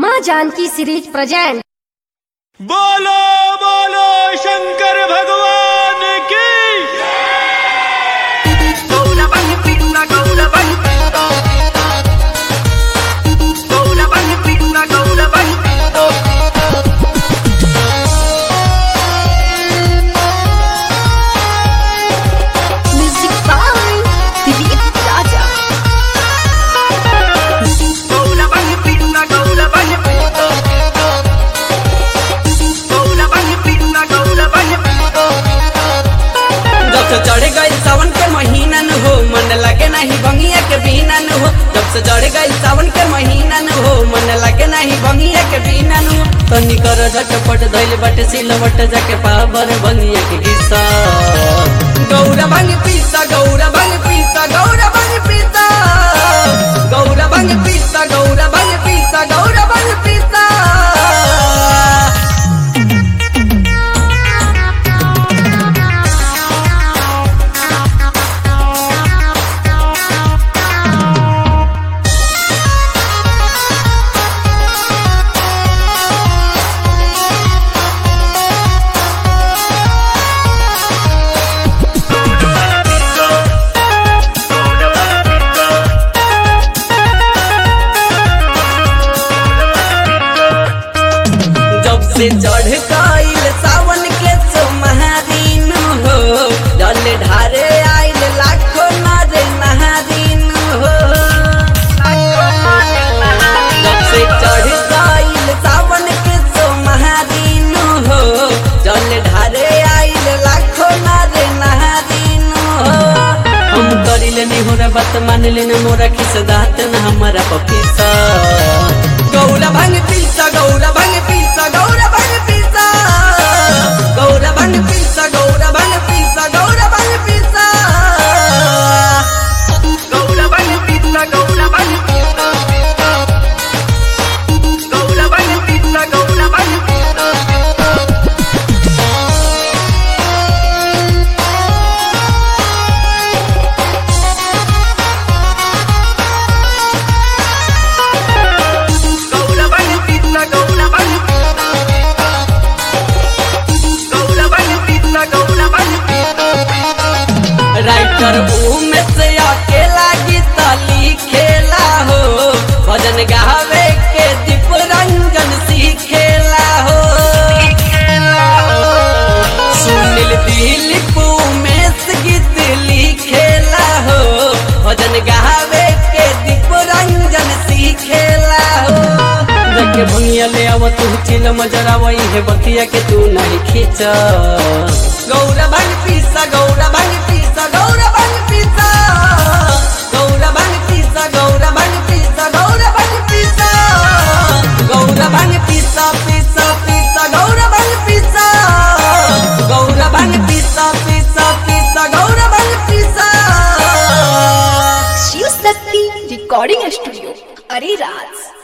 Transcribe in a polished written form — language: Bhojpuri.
माँ जानकी सीरीज प्रेजेंट। बोलो बोलो शंकर भगवान की। चढ़ गई सावन के महीना न हो, मन लगे नहीं बंगिया के बिना न हो। जब से चढ़ गई सावन के महीना न हो, मन लगे नहीं बंगिया के बिना न हो। तनी कर झटपट धइल बटे सिलवट जाके पावर बंगिया के हिस्सा। गौरा भांग पीसा, गौरा भांग पीसा, गौरा भांग पीसा, गौरा भांग पीसा, गौरा भांग पीसा, गौरा भांग पीसा। से चढ़ गईल सावन के सोमहारीन हो, जल ढारे आइल लाखों नारे नहारीन हो। जब से चढ़ गईल सावन के सोमहारीन हो, जल ढारे आइल लाखों नारे नहारीन हो। हम करिले नहीं हो रहा बात मान लेना मोरा खिस दात न हमारा पपीसा। गौरा भांग पीसा, गौरा भांग पीसा, गौरा भांग पीसा, गौरा भांग पीसा, गौरा भांग पीसा, गौरा भांग पीसा, गौरा भांग पीसा, गौरा भांग पीसा, गौरा भांग पीसा, गौरा भांग पीसा। राइटर में से अकेला गीत लिखेला हो, भजन गावे के दीप रंजन सीखेला हो। सुनील दिलीप उमेश गीत लिखेला हो, भजन गावे के दीप रंजन सीखेला हो। जाके भंगिया ले आव तू चिल मजरा वही है बतिया के तू नहीं खींचा। गौरा भांग पीसा, गौरा भांग पीसा, गौरा भांग पीसा, गौरा भांग पीसा, गौरा भांग पीसा, गौरा भांग पीसा, गौरा भांग पीसा, पीसा पीसा, गौरा भांग पीसा, गौरा भांग पीसा, पीसा पीसा, गौरा भांग पीसा। Shiv Shakti recording studio Areraj.